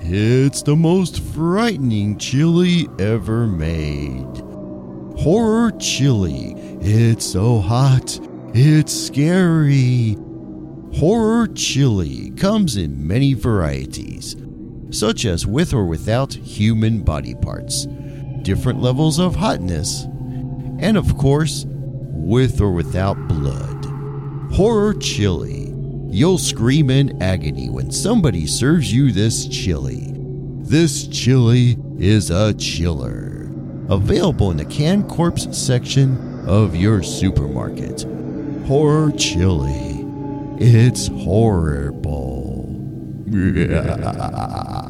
It's the most frightening chili ever made. Horror chili. It's so hot, it's scary. Horror chili comes in many varieties, such as with or without human body parts, different levels of hotness, and of course, with or without blood. Horror chili. You'll scream in agony when somebody serves you this chili. This chili is a chiller. Available in the Canned Corpse section of your supermarket. Horror chili. It's horrible.